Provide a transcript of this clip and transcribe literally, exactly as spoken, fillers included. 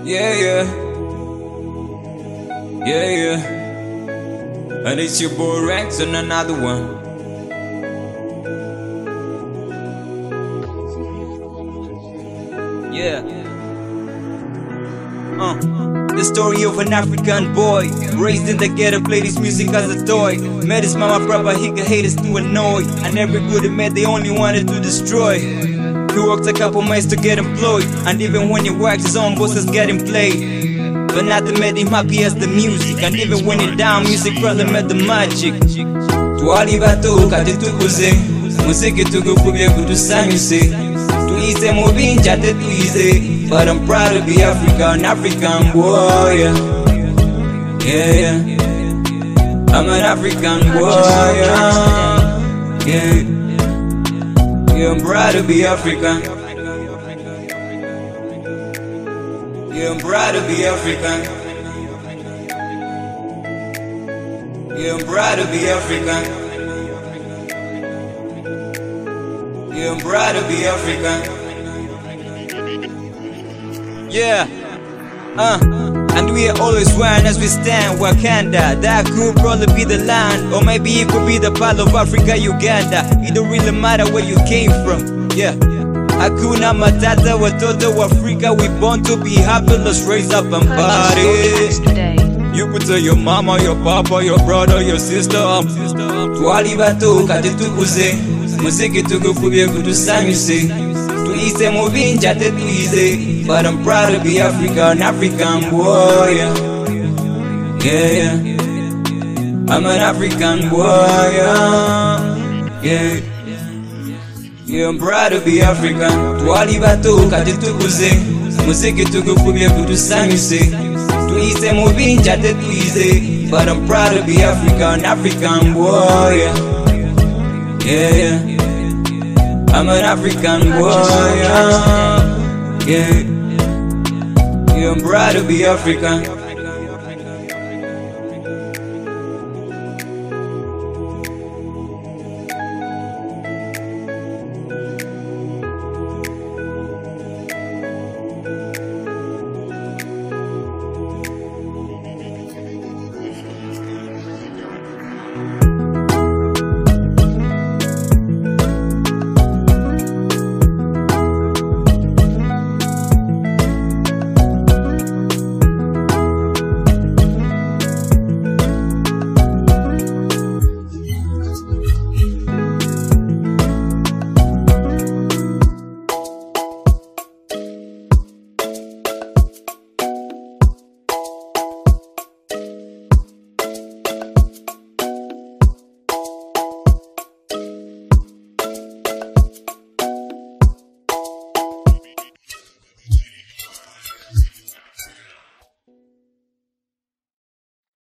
Yeah, yeah. Yeah, yeah. And it's your boy Rex on another one. Yeah. Uh, the story of an African boy raised in the ghetto, played his music as a toy. Met his mama proper, he could hate us to annoy. And every good he met, they only wanted to destroy. He worked a couple months to get employed, and even when he worked, his own bosses get him played. But nothing made him happy as the music, and even when he down, music brother met the magic. Twali bato kati tukuze, muziki tukufubye kutusanyuse. Tuize mubinja te tuize, but I'm proud to be African, African boy. Yeah, yeah, yeah. I'm an African boy. Yeah, yeah. Yeah, I'm proud to be African. Yeah, I'm proud to be African. Yeah, I'm proud to be African. Yeah, I'm proud to be African. Yeah, uh, and we are always swearing as we stand Wakanda. That could probably be the land, or maybe it could be the part of Africa, Uganda. It don't really matter where you came from. Yeah, Hakuna Matata, watoto wa Africa. We born to be happy, let's raise up and party. You could tell your mama, your papa, your brother, your sister, um, Twali bato kati tukuze, muziki tukufubye kutusanyuse. Tuize mubinja te tuize, but I'm proud to be African, African boy. Yeah, yeah. I'm an African boy. Yeah, yeah. I'm proud to be African. Twali bato kati tukuze, muziki tukufubye kutusanyuse. Tuize mubinja te tuize, but I'm proud to be African, African boy. Yeah, yeah. I'm an African boy. Yeah, yeah. I'm proud to be African.